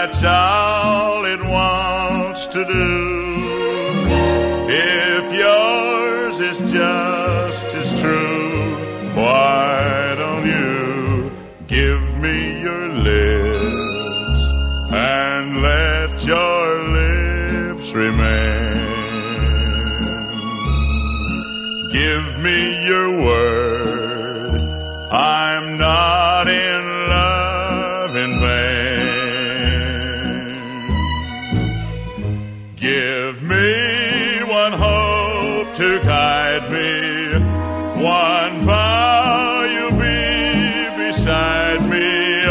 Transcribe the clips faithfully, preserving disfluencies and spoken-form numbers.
that's all it wants to do. If yours is just as true, why don't you give me your lips and let your lips remain? Give me your word, I'm not in love in vain. Give me one hope to guide me, one vow you'll be beside me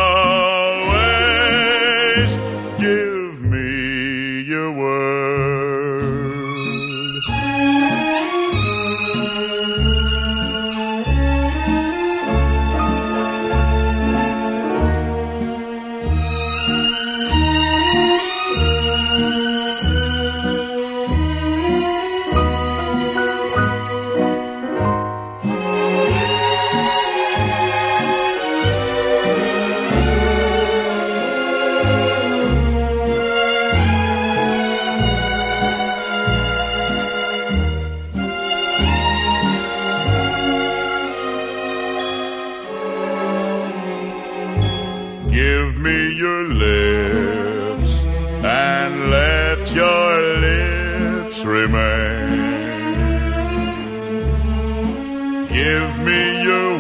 always. Give me your word. Give me your lips and let your lips remain. Give me your